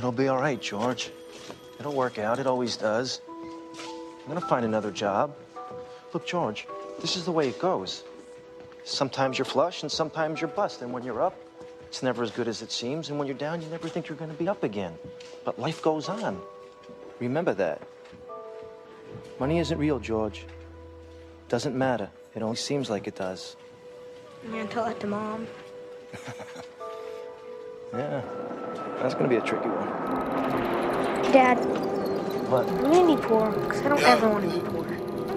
It'll be all right, George. It'll work out. It always does. I'm gonna find another job. Look, George, this is the way it goes. Sometimes you're flush and sometimes you're bust. And when you're up, it's never as good as it seems. And when you're down, you never think you're gonna be up again. But life goes on. Remember that. Money isn't real, George. Doesn't matter. It only seems like it does. I'm gonna tell that to Mom. Yeah, that's gonna be a tricky one. Dad, What? I'm gonna be poor, because I don't ever want to be poor.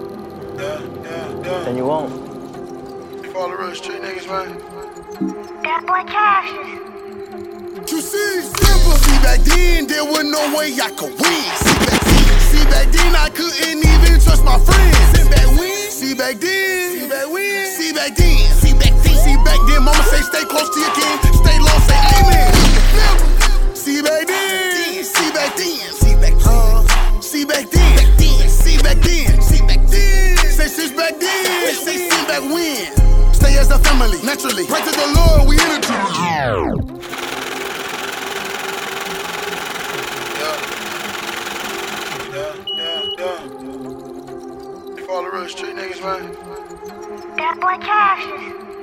Then you won't. You follow the real street niggas, man? That boy Cash is... You see, simple. See, back then, there was no way I could win. See, back then, I couldn't even trust my friends. See, back when? See, back then. See, back when? See, back then. See, back then. See, back then, mama say stay close to your kin. Stay low, say amen. See, back then. See, back then. See, back then. See, back then. See, back then. See, back then. Say since back then. Say since back when. Stay as a family, naturally. Pray to the Lord, we in it to Yeah. You follow the real street niggas, man? That boy Cash is...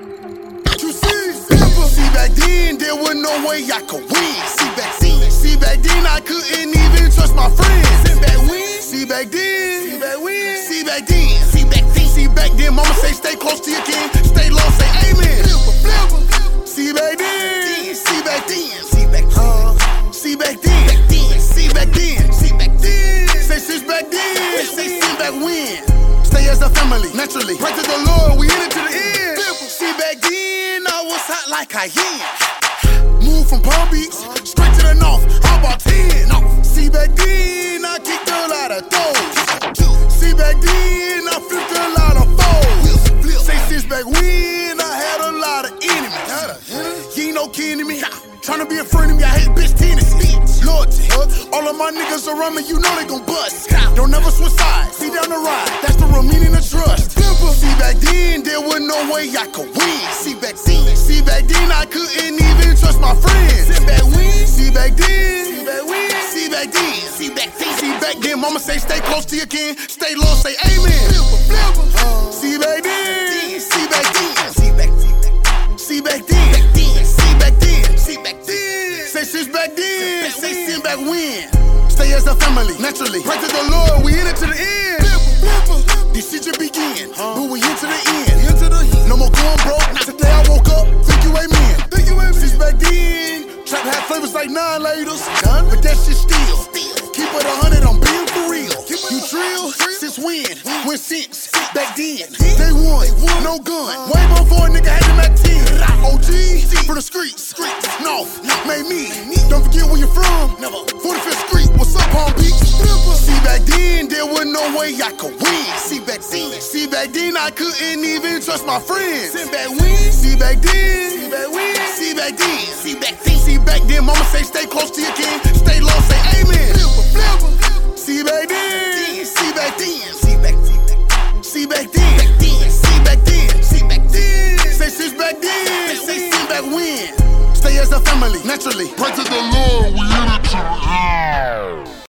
You see, simple. See, back then, there was no way I could win. See, back then, I couldn't even trust my friends. See, back when? See, back then. See, back when? See, back then. See, back then. See, back then, mama say stay close to your kin. Stay low, say amen. See, back then. See, back then. See, back then. See, back then. See, back then. See, back then. Say since back then. Say since back when. Stay as a family, naturally. Pray to the Lord, we in it to the end. See, back then, I was hot like I am. Moved from Palm Beach, straight to the north. How about 10? See, back then, I kicked a lot of throws. See, back then, I flipped a lot of foes. Say since back when, I had a lot of enemies. You ain't no kin to me. Tryna be a friend of me, I hate bitch tendencies. Loyalty. All of my niggas around me, you know they gon' bust. Don't never switch sides, see down the ride. That's the real meaning of trust. See, back then, there was no way I could win. See, back then, I couldn't even trust my friends. See, back when? See, back then. See, back when? See, back then. See, back then. See, back then, mama say stay close to your kin. Stay low, say amen. See, back then. See, back then. See, back then. See, back then. See, back then. See, back then. Say since back then. Say since back when. Stay as a family, naturally. Pray to the Lord, we in it to the end. This shit just begin, but we into the end. No more going broke. Today I woke up, think you ain't men. Since back then, trap had flavors like 9 laters. But that shit still. Keep it 100, I'm being for real. You trill? Since when? When since? Back then. Day one, no gun. Way before a nigga had them at 10. OG, from the streets. North, made me. Don't forget where you're from. 45th Street, what's up, Palm Beach? See, back then, there was no way I could win. See, back then, I couldn't even trust my friends. See, back when? See, back then. See, back when? See, back then. See, back then. See, back then, mama say stay close to your kin. Stay low, say amen. See, back then. See, back then. See, back then. See, back then. See, back then. See, back then. Say since back then. Say since back when. Stay as a family, naturally. Pray to the Lord, we in it to the end.